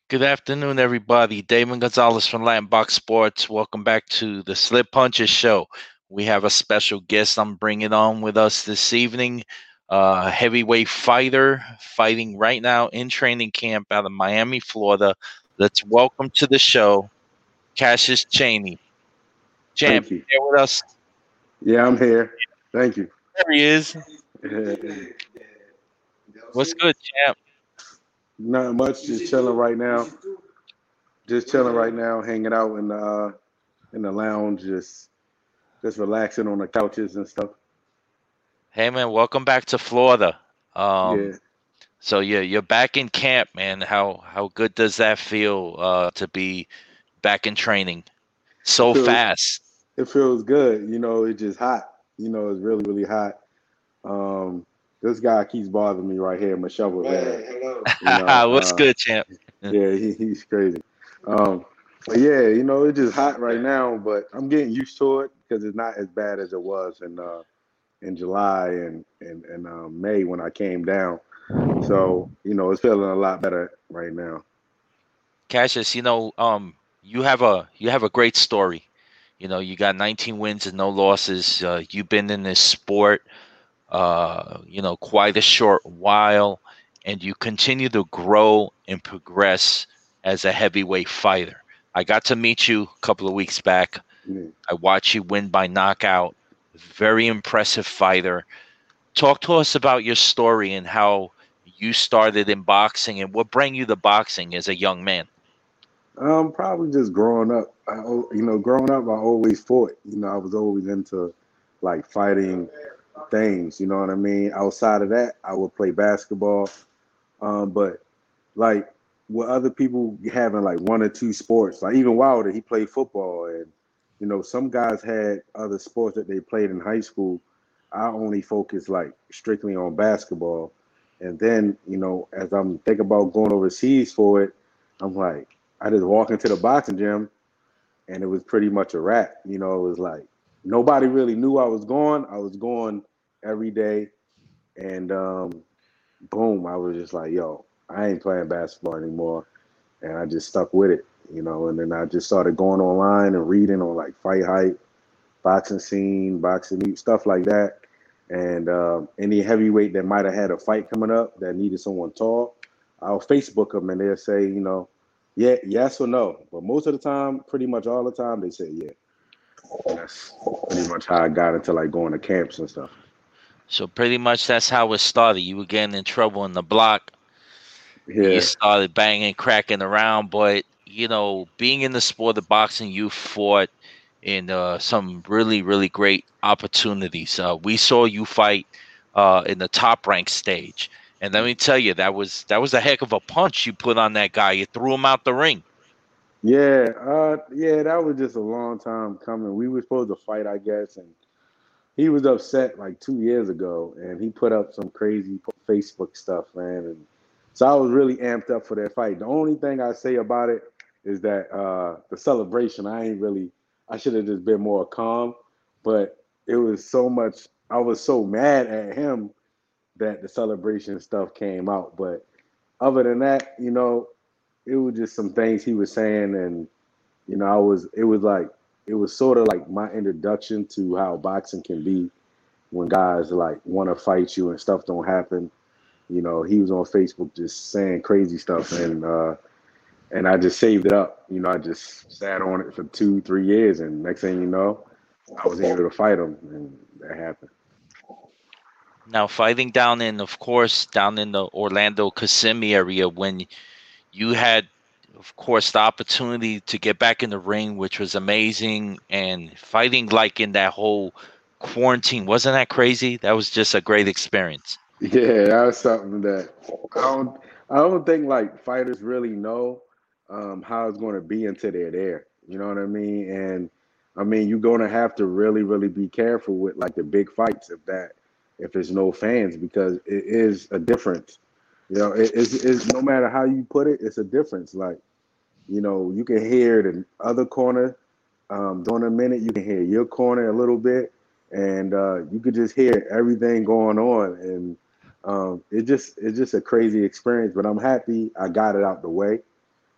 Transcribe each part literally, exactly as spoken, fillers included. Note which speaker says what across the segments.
Speaker 1: Good afternoon, everybody. Damon Gonzalez from Latin Box Sports. Welcome back to the Slip Punches Show. We have a special guest I'm bringing on with us this evening, a heavyweight fighter fighting right now in training camp out of Miami, Florida. Let's welcome to the show, Cassius Chaney. Champ,
Speaker 2: Thank you.
Speaker 1: here with us.
Speaker 2: Yeah, I'm here. Thank you.
Speaker 1: There he is. What's good, champ?
Speaker 2: Not much. Just chilling right now. Just chilling right now, hanging out in the uh, in the lounge, just just relaxing on the couches and stuff.
Speaker 1: Hey, man, welcome back to Florida. Um,
Speaker 2: Yeah.
Speaker 1: so yeah, you're back in camp, man. How how good does that feel uh, to be back in training
Speaker 2: It
Speaker 1: so
Speaker 2: feels
Speaker 1: fast?
Speaker 2: it feels good. You know, it's just hot. You know, it's really really hot. Um, this guy keeps bothering me right here, Michelle Rivera. You know,
Speaker 1: What's
Speaker 2: uh,
Speaker 1: good, champ?
Speaker 2: yeah, he, he's crazy. Um, but yeah, you know, it's just hot right now, but I'm getting used to it because it's not as bad as it was in uh, in July and and, and um, May when I came down. So you know, it's feeling a lot better right now.
Speaker 1: Cassius, you know, um, you have a you have a great story. You know, you got nineteen wins and no losses. Uh, you've been in this sport, uh, you know, quite a short while, and you continue to grow and progress as a heavyweight fighter. I got to meet you a couple of weeks back.
Speaker 2: Yeah.
Speaker 1: I watched you win by knockout. Very impressive fighter. Talk to us about your story and how you started in boxing and what brought you to boxing as a young man.
Speaker 2: Um, probably just growing up. I, al- you know, growing up, I always fought. You know, I was always into like fighting things. You know what I mean? Outside of that, I would play basketball. Um, but like with other people having like one or two sports, like even Wilder, he played football, and you know some guys had other sports that they played in high school. I only focused like strictly on basketball, and then you know as I'm thinking about going overseas for it, I'm like I just walk into the boxing gym, and it was pretty much a wrap. You know, it was like nobody really knew I was going. I was going every day, and um, boom, I was just like, yo, I ain't playing basketball anymore. And I just stuck with it, you know. And then I just started going online and reading on like Fight Hype, boxing scene, boxing news, stuff like that. And um, any heavyweight that might have had a fight coming up that needed someone tall, I'll Facebook them and they'll say, you know, yeah, yes or no. But most of the time, pretty much all the time, they say yeah. And that's pretty much how I got into like going to camps and stuff.
Speaker 1: So pretty much that's how it started. You were getting in trouble in the block and you
Speaker 2: Yeah,
Speaker 1: started banging, cracking around. But, you know, being in the sport of boxing, you fought in uh, some really, really great opportunities. Uh, we saw you fight uh, in the top rank stage. And let me tell you, that was that was a heck of a punch you put on that guy. You threw him out the ring.
Speaker 2: yeah, uh, yeah. That was just a long time coming. We were supposed to fight, I guess, and he was upset like two years ago, and he put up some crazy Facebook stuff, man. And so I was really amped up for that fight. The only thing I say about it is that uh, the celebration, I ain't really. I should have just been more calm, but it was so much. I was so mad at him that the celebration stuff came out. But other than that, you know, it was just some things he was saying, and you know, I was. It was like it was sort of like my introduction to how boxing can be when guys like want to fight you and stuff don't happen. You know, he was on Facebook just saying crazy stuff, and uh, and I just saved it up. You know, I just sat on it for two, three years, and next thing you know, I was able to fight him, and that happened.
Speaker 1: Now fighting down in, of course, down in the Orlando Kissimmee area when you had, of course, the opportunity to get back in the ring, which was amazing, and fighting like in that whole quarantine. Wasn't that crazy? That was just a great experience.
Speaker 2: Yeah, that was something that I don't. I don't think like fighters really know um, how it's going to be until they're there. You know what I mean? And I mean, you're going to have to really, really be careful with like the big fights if that if there's no fans because it is a difference. You know, it, it's, it's no matter how you put it, it's a difference. Like you know, you can hear the other corner um, during a minute. You can hear your corner a little bit, and uh, you could just hear everything going on. And um, it just it's just a crazy experience. But I'm happy I got it out the way.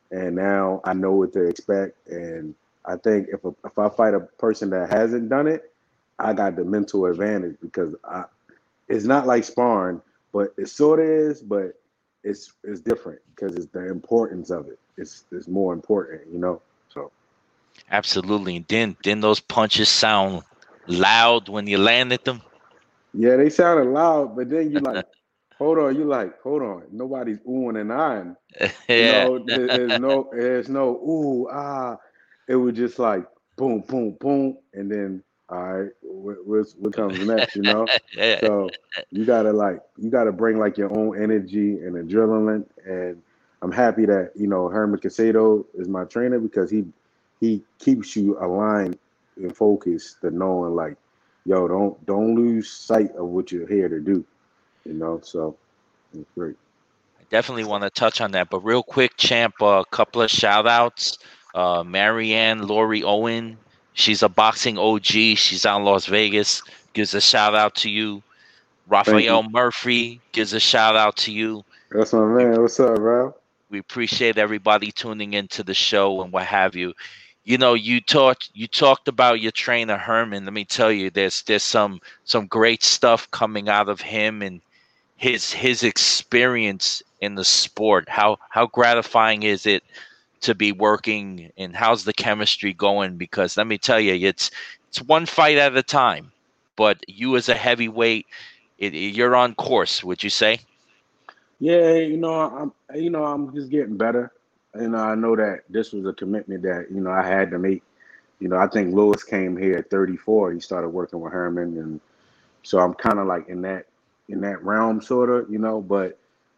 Speaker 2: and now I know what to expect. And I think if a, if I fight a person that hasn't done it, I got the mental advantage because I, it's not like sparring, but it sort of is, but it's it's different because it's the importance of it. It's it's more important, you know. So
Speaker 1: Absolutely. And then then those punches sound loud when you landed them.
Speaker 2: yeah, they sounded loud, but then you like, hold on, you like, hold on, nobody's oohing and eyeing. You
Speaker 1: Yeah.
Speaker 2: know, there- there's no there's no ooh ah. It was just like boom, boom, boom, and then all right, what, what's, what comes next? You know,
Speaker 1: Yeah.
Speaker 2: so you gotta like you gotta bring like your own energy and adrenaline. And I'm happy that you know Herman Casado is my trainer because he he keeps you aligned and focused to knowing like, yo, don't don't lose sight of what you're here to do. You know, so it's great.
Speaker 1: I definitely want to touch on that. But real quick, champ, a couple of shout outs. Uh, Marianne Laurie Owen, she's a boxing O G. She's out in Las Vegas. Gives a shout out to you.
Speaker 2: Thank you.
Speaker 1: Raphael Murphy gives a shout out to you.
Speaker 2: That's my
Speaker 1: We,
Speaker 2: man. What's up, bro?
Speaker 1: we appreciate everybody tuning into the show and what have you. You know, you talked you talked about your trainer Herman. Let me tell you, there's there's some some great stuff coming out of him and his his experience in the sport. How how gratifying is it to be working, and how's the chemistry going? Because let me tell you, it's it's one fight at a time. But you as a heavyweight, it, it- you're on course. Would you say?
Speaker 2: Yeah, you know, I'm you know, I'm just getting better. And I know that this was a commitment that, you know, I had to make. You know, I think Lewis came here at thirty-four. He started working with Herman, and so I'm kind of like in that in that realm sort of, you know, but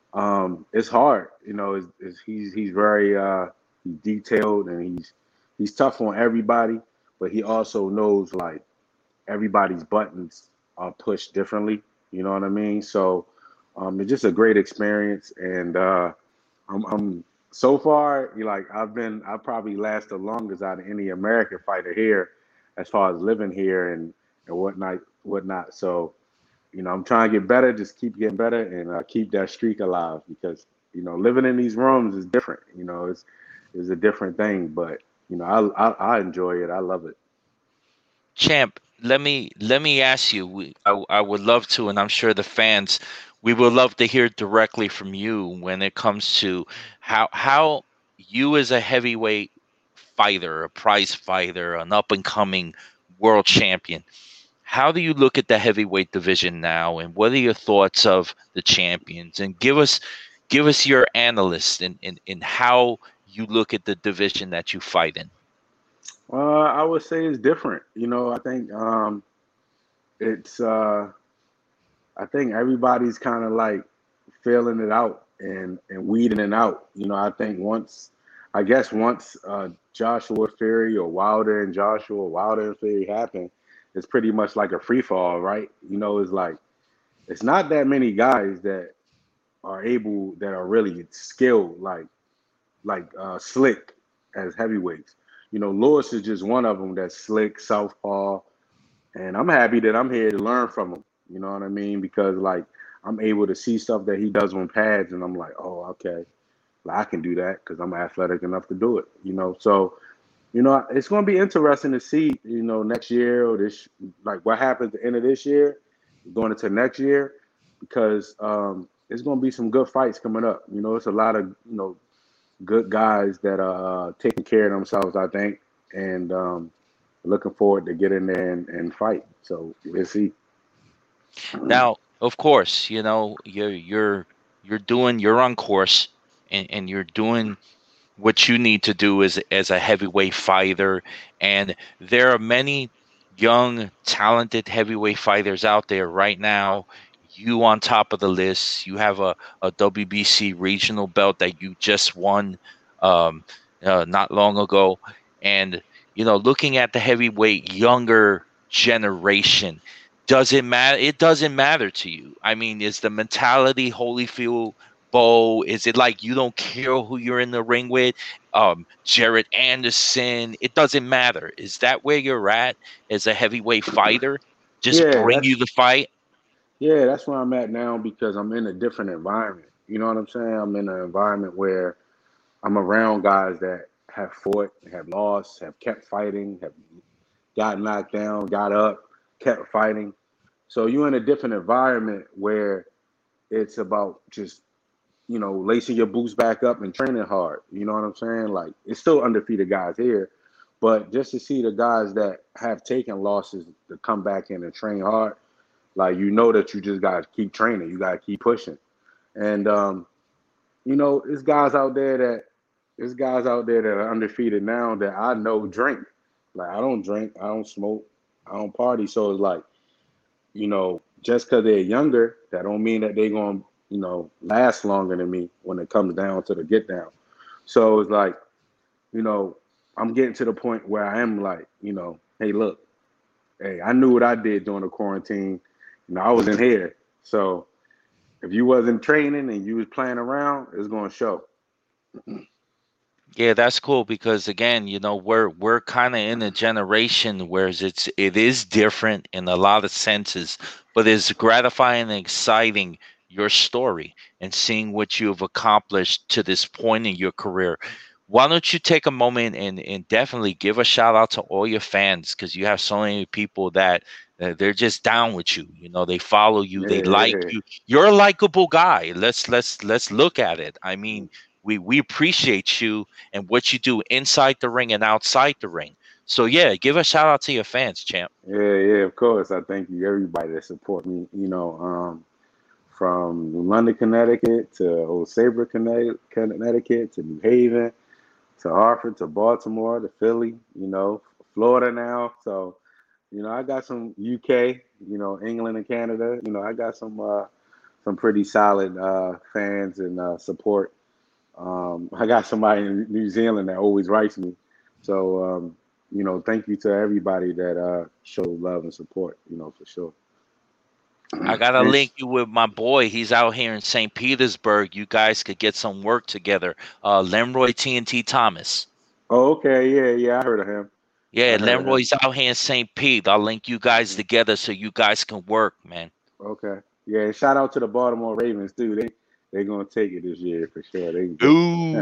Speaker 2: um it's hard, you know, it's, it's, he's he's very uh he's detailed and he's he's tough on everybody, but he also knows like everybody's buttons are pushed differently. You know what I mean? So um, it's just a great experience, and uh, I'm, I'm so far you like I've been I probably last the longest out of any American fighter here, as far as living here and and whatnot whatnot. So you know I'm trying to get better, just keep getting better, and uh, keep that streak alive because you know living in these rooms is different. You know it's is a different thing, but you know I, I I enjoy it. I love it.
Speaker 1: Champ, let me let me ask you. We, I, I would love to, and I'm sure the fans, we would love to hear directly from you when it comes to how how you as a heavyweight fighter, a prize fighter, an up and coming world champion. How do you look at the heavyweight division now, and what are your thoughts of the champions? And give us give us your analyst in in, in how you look at the division that you fight in.
Speaker 2: Uh, I would say it's different. You know, I think um, it's uh, I think everybody's kind of like filling it out and and weeding it out. You know, I think once, I guess once uh, Joshua Fury or Wilder and Joshua, Wilder and Fury happen, it's pretty much like a free fall, right? You know, it's like it's not that many guys that are able that are really skilled like like uh, slick as heavyweights. You know, Lewis is just one of them that's slick, southpaw, and I'm happy that I'm here to learn from him. You know what I mean? Because like I'm able to see stuff that he does on pads, and I'm like, oh, okay, well, I can do that because I'm athletic enough to do it. You know, so you know it's going to be interesting to see. You know, next year or this, like what happens at the end of this year, going into next year, because um, there's going to be some good fights coming up. You know, it's a lot of you know good guys that are uh, taking care of themselves, I think, and um, looking forward to get in there and, and fight. So we'll see.
Speaker 1: Now, of course, you know, you're you're you're doing you're on course, and, and you're doing what you need to do as as a heavyweight fighter. And there are many young, talented heavyweight fighters out there right now. You on top of the list. You have a, a W B C regional belt that you just won um, uh, not long ago. And, you know, looking at the heavyweight younger generation, does it matter? It doesn't matter to you. I mean, is the mentality Holyfield, Bo? Is it like you don't care who you're in the ring with? Um, Jared Anderson. It doesn't matter. Is that where you're at as a heavyweight fighter? Just
Speaker 2: Yeah,
Speaker 1: bring you
Speaker 2: that's
Speaker 1: the fight.
Speaker 2: yeah, that's where I'm at now because I'm in a different environment. You know what I'm saying? I'm in an environment where I'm around guys that have fought, have lost, have kept fighting, have got knocked down, got up, kept fighting. So you're in a different environment where it's about just, you know, lacing your boots back up and training hard. You know what I'm saying? Like, it's still undefeated guys here, but just to see the guys that have taken losses to come back in and train hard, like, you know that you just got to keep training. You got to keep pushing. And, um, you know, there's guys out there that there's guys out there that are undefeated now that I know drink. Like, I don't drink, I don't smoke, I don't party. So it's like, you know, just because they're younger, that don't mean that they're going to, you know, last longer than me when it comes down to the get down. So it's like, you know, I'm getting to the point where I am like, you know, hey, look, hey, I knew what I did during the quarantine. You know, I was in here. So if you wasn't training and you was playing around, it's going to show.
Speaker 1: Yeah, that's cool because again, you know, we're we're kind of in a generation where it's it is different in a lot of senses, but it's gratifying and exciting your story and seeing what you've accomplished to this point in your career. Why don't you take a moment and and definitely give a shout out to all your fans because you have so many people that uh, they're just down with you. You know, they follow you, they
Speaker 2: Yeah,
Speaker 1: like
Speaker 2: yeah.
Speaker 1: you. You're a likable guy. Let's let's let's look at it. I mean, we we appreciate you and what you do inside the ring and outside the ring. So yeah, give a shout out to your fans, champ.
Speaker 2: Yeah, yeah, of course. I thank you, everybody that support me. You know, um, from London, Connecticut to Old Saybrook, Connecticut, Connecticut to New Haven to Hartford to Baltimore to Philly. You know, Florida now. So, you know, I got some U K. You know, England and Canada. You know, I got some uh, some pretty solid uh, fans and uh, support. Um, I got somebody in New Zealand that always writes me. So, um, you know, thank you to everybody that uh, showed love and support, you know, for sure.
Speaker 1: I gotta
Speaker 2: And,
Speaker 1: link you with my boy. He's out here in Saint Petersburg. You guys could get some work together. Uh, Lemroy T N T Thomas.
Speaker 2: oh, okay, yeah, yeah, I heard of him.
Speaker 1: Yeah,
Speaker 2: I heard of him.
Speaker 1: Lemroy's out here in Saint Pete. I'll link you guys
Speaker 2: Hmm.
Speaker 1: together so you guys can work, man.
Speaker 2: Okay, yeah. And shout out to the Baltimore Ravens too. They they're gonna take it this year for sure. They get.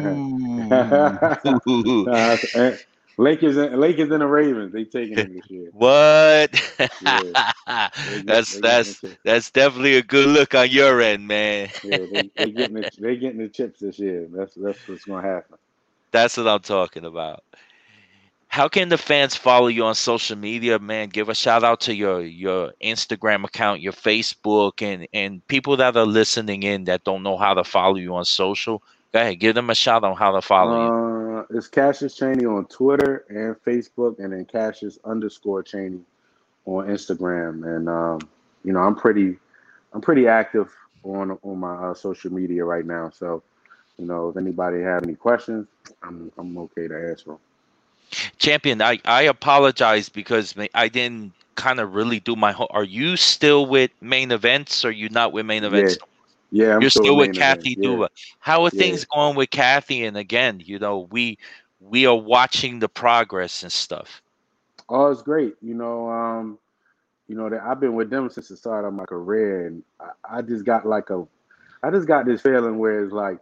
Speaker 1: Ooh.
Speaker 2: Nah, and Lakers and Lakers and the Ravens. They taking it this year.
Speaker 1: What?
Speaker 2: Yeah, they get
Speaker 1: that's
Speaker 2: they getting the
Speaker 1: that's
Speaker 2: chip.
Speaker 1: that's definitely a good look on your end, man.
Speaker 2: Yeah, they they getting the, they getting the chips this year. That's that's what's gonna happen.
Speaker 1: That's what I'm talking about. How can the fans follow you on social media, man? Give a shout out to your your Instagram account, your Facebook, and and people that are listening in that don't know how to follow you on social. Go ahead, give them a shout on how to follow you.
Speaker 2: Uh, it's Cassius Cheney on Twitter and Facebook, and then Cassius underscore Cheney on Instagram. And um, you know, I'm pretty, I'm pretty active on on my uh, social media right now. So, you know, if anybody have any questions, I'm I'm okay to answer them.
Speaker 1: Champion, I I apologize because ma- I didn't kind of really do my. Ho- Are you still with main events? Or are you not with main
Speaker 2: Yeah,
Speaker 1: events?
Speaker 2: yeah, I'm
Speaker 1: You're
Speaker 2: still a
Speaker 1: still with
Speaker 2: main event.
Speaker 1: Kathy
Speaker 2: Yeah,
Speaker 1: Duva. How are
Speaker 2: yeah.
Speaker 1: things going with Kathy? And again, you know, we we are watching the progress and stuff.
Speaker 2: Oh, it's great. You know, um, you know that I've been with them since the start of my career, and I, I just got like a, I just got this feeling where it's like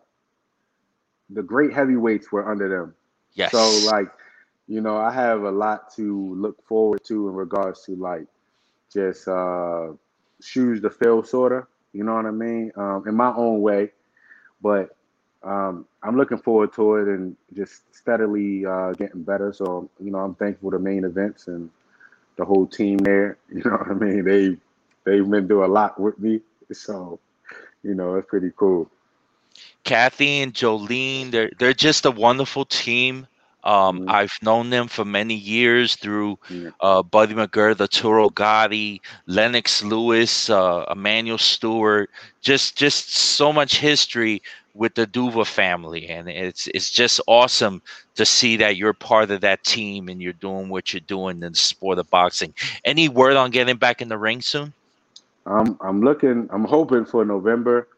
Speaker 2: the great heavyweights were under them. So
Speaker 1: Yes.
Speaker 2: like, you know, I have a lot to look forward to in regards to like just uh shoes to fill sorta. You know what I mean? Um, in my own way. But um I'm looking forward to it and just steadily uh getting better. So, you know, I'm thankful to main events and the whole team there. You know what I mean? They they've been doing a lot with me. So, you know, it's pretty cool.
Speaker 1: Kathy and Jolene, they're they're just a wonderful team. Um,
Speaker 2: Mm-hmm.
Speaker 1: I've known them for many years through
Speaker 2: Yeah.
Speaker 1: uh, Buddy McGirt, Arturo Gotti, Lennox Lewis, uh, Emmanuel Stewart. Just just so much history with the Duva family, and it's it's just awesome to see that you're part of that team and you're doing what you're doing in the sport of boxing. Any word on getting back in the ring soon?
Speaker 2: I'm I'm looking I'm hoping for November.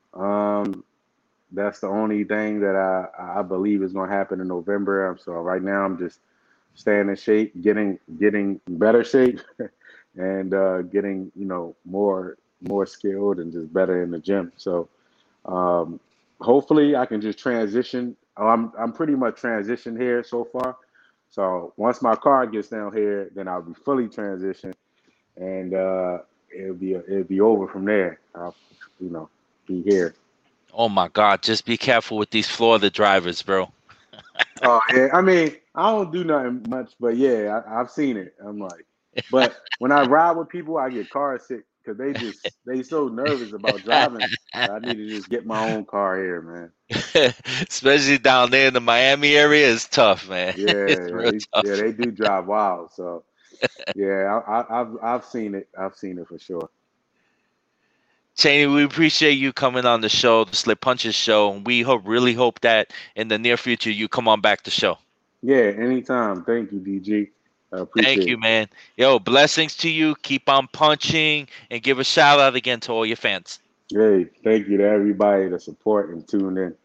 Speaker 2: Um That's the only thing that I, I believe is going to happen in November. Um, So right now I'm just staying in shape, getting getting better shape, and uh, getting you know more more skilled and just better in the gym. So um, hopefully I can just transition Oh, I'm I'm pretty much transitioned here so far. So once my car gets down here, then I'll be fully transitioned, and uh, it'll be it'll be over from there. I'll, you know, be here.
Speaker 1: Oh my God, just be careful with these Florida drivers, bro.
Speaker 2: Oh yeah, I mean, I don't do nothing much, but yeah, I, I've seen it. I'm like, but when I ride with people, I get car sick because they just they so nervous about driving. I need to just get my own car here, man.
Speaker 1: Especially down there in the Miami area, it's tough, man.
Speaker 2: Yeah,
Speaker 1: It's
Speaker 2: yeah,
Speaker 1: real
Speaker 2: they, yeah,
Speaker 1: tough.
Speaker 2: they do drive wild. So yeah, I, I, I've I've seen it. I've seen it for sure.
Speaker 1: Cheney, we appreciate you coming on the show, the Slip Punches show, and we hope really hope that in the near future you come on back to show.
Speaker 2: Yeah, anytime. Thank you, D G. I
Speaker 1: Thank
Speaker 2: appreciate
Speaker 1: you,
Speaker 2: it.
Speaker 1: man. Yo, blessings to you. Keep on punching and give a shout out again to all your fans.
Speaker 2: Hey, thank you to everybody that support and tune in.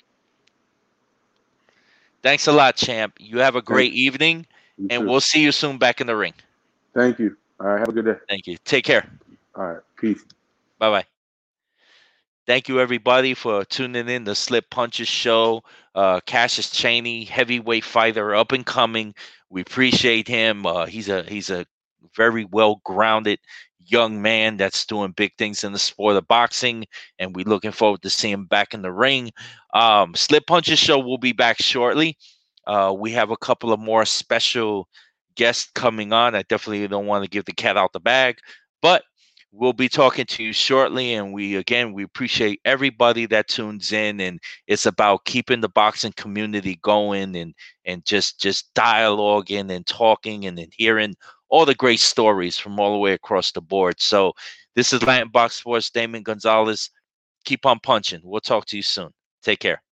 Speaker 1: Thanks a lot, champ. You have a
Speaker 2: Thank
Speaker 1: great evening,
Speaker 2: you
Speaker 1: and
Speaker 2: too.
Speaker 1: we'll see you soon back in the ring.
Speaker 2: Thank you. All right, have a good day.
Speaker 1: Thank you. Take care.
Speaker 2: All right, peace.
Speaker 1: Bye bye. Thank you, everybody, for tuning in the Slip Punches show. Uh, Cassius Cheney, heavyweight fighter, up and coming. We appreciate him. Uh, he's a he's a very well grounded young man that's doing big things in the sport of boxing, and we're looking forward to seeing him back in the ring. Um, Slip Punches show will be back shortly. Uh, we have a couple of more special guests coming on. I definitely don't want to give the cat out the bag, but we'll be talking to you shortly. And we, again, we appreciate everybody that tunes in. And it's about keeping the boxing community going and and just just dialoguing and talking and then hearing all the great stories from all the way across the board. So this is Latin Box Sports, Damon Gonzalez. Keep on punching. We'll talk to you soon. Take care.